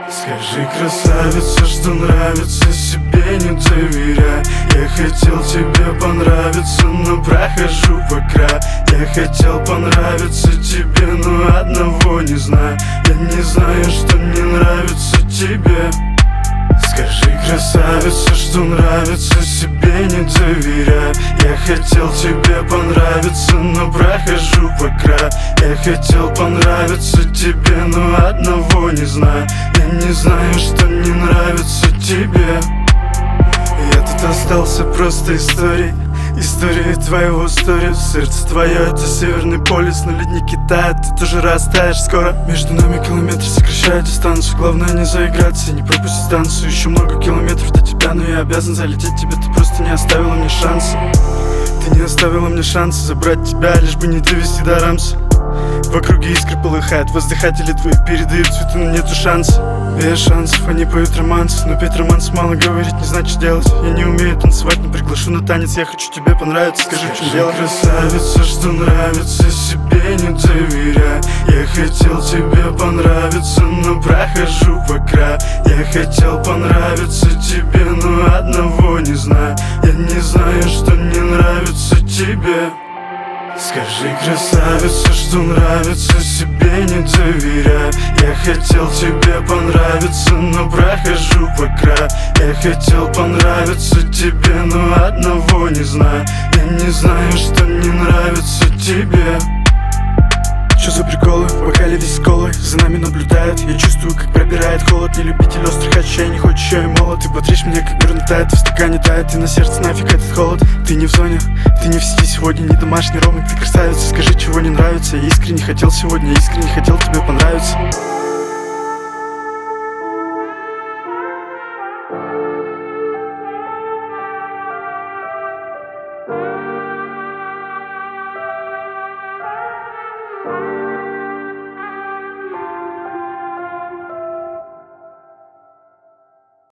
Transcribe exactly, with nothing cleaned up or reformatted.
Скажи, красавица, что нравится, себе не доверяй. Я хотел тебе понравиться, но прохожу по краю. Я хотел понравиться тебе, но одного не знаю. Я не знаю, что не нравится тебе. Скажи, красавица, что нравится, себе не доверяй. Я хотел тебе понравиться, но прохожу по краю. Я хотел понравиться тебе, но одного не знаю. Я не знаю, что не нравится тебе. Я тут остался просто историей, история твоего сторис. Сердце твое — это Северный полюс, на леднике тает, ты тоже растаешь скоро. Между нами километры сокращают дистанцию. Главное не заиграться и не пропустить станцию. Еще много километров до тебя, но я обязан залететь тебе. Ты просто не оставила мне шанса. Ты не оставила мне шанса забрать тебя, лишь бы не довести до рамса. В округе искры полыхают, воздыхатели твои передают цветы, но нету шанса. Без шансов они поют романсы, но петь романс мало, говорить не значит делать. Я не умею танцевать, но приглашу на танец. Я хочу тебе понравиться, скажи, в чем дело. Красавица, что нравится, себе не доверяй. Я хотел тебе понравиться, но прохожу по краю. Я хотел понравиться тебе, но одного не знаю. Я не знаю, что не нравится тебе. Скажи, красавица, что нравится, себе не доверяй. Я хотел тебе понравиться, но прохожу по краю. Я хотел понравиться тебе, но одного не знаю. Я не знаю, что не нравится тебе. Что за приколы? В бокале весь с колой, за нами наблюдают. Я чувствую, как пробирает холод. Не любитель острых ощущений, хоть еще и молод. Ты бодришь меня, как горно тает, в стакане тает. И на сердце нафиг этот холод. Ты не в зоне, ты не в сети сегодня, не домашний ромик. Ты красавица, скажи, чего не нравится. Я искренне хотел сегодня, искренне хотел тебе понравиться.